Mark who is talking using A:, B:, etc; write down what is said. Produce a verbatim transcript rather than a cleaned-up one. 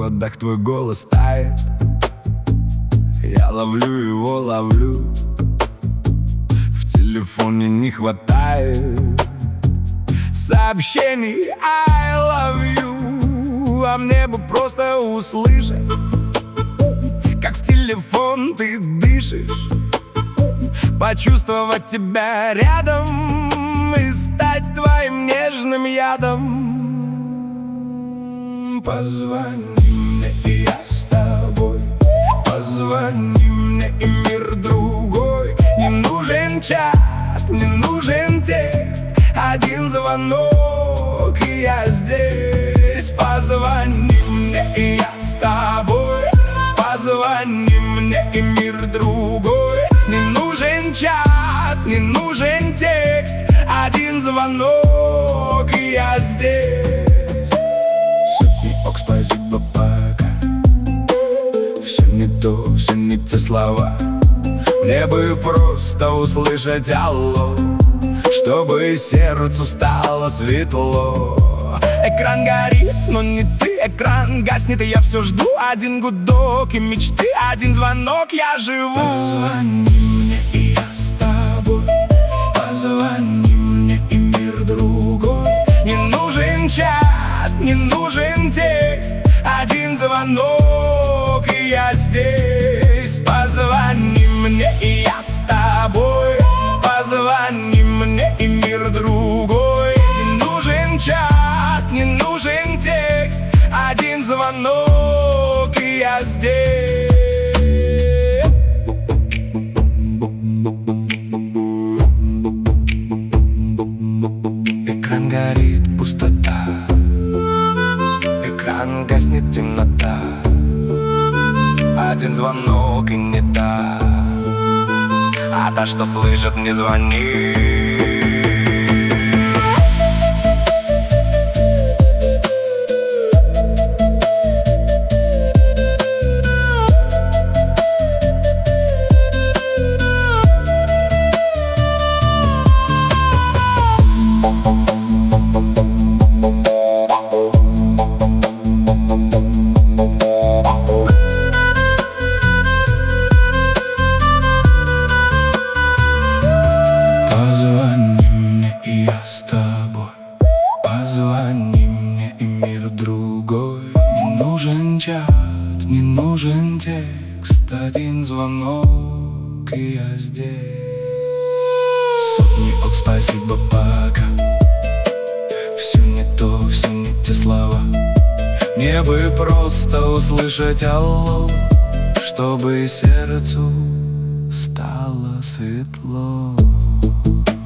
A: проводах твой голос тает. Я ловлю его, ловлю. В телефоне не хватает сообщений I love you. А мне бы просто услышать, как в телефон ты дышишь, почувствовать тебя рядом и стать твоим нежным ядом. Позвони мне, и я с тобой. Позвони мне, и мир другой. Не нужен чат, не нужен текст. Один звонок, и я здесь. Позвони мне, и я с тобой. Позвони мне, и мир другой. Не нужен чат, не нужен текст. Один звонок, и я здесь. Сотни ок, спасибо, пока. Все не то, все не те слова. Мне бы просто услышать алло, чтобы сердцу стало светло. Экран горит, но не ты. Экран гаснет, и я все жду. Один гудок и мечты, один звонок, я живу. Позвони мне, и я с тобой. Позвони мне, и мир другой. Не нужен чат, не нужен текст. Один звонок, и я здесь. Позвони мне, и я с тобой. Позвони мне, и мир другой. Не нужен чат, не нужен текст. Один звонок, и я здесь. Экран горит, пустота. Экран гаснет, темнота. Один звонок, и не та. А та, что слышит, не звонит. Позвони мне, и я с тобой. Позвони мне, и мир другой. Не нужен чат, не нужен текст. Один звонок, и я здесь. Сотни ок, спасибо, пока. Все не то, все не те слова. Мне бы просто услышать алло, чтобы сердцу стало светло.